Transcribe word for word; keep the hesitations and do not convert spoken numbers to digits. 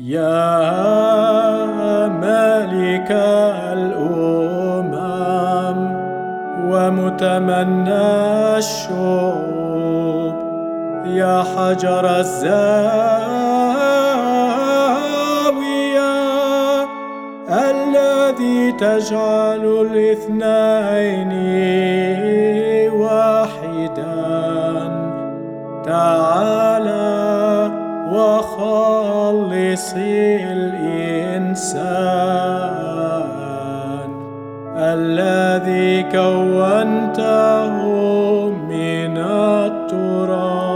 يا مالك الأمم ومتمنى الشعوب، يا حجر الزاوية الذي تجعل الاثنين واحدا، تعالى وخلص الإنسان الذي كونته من التراب.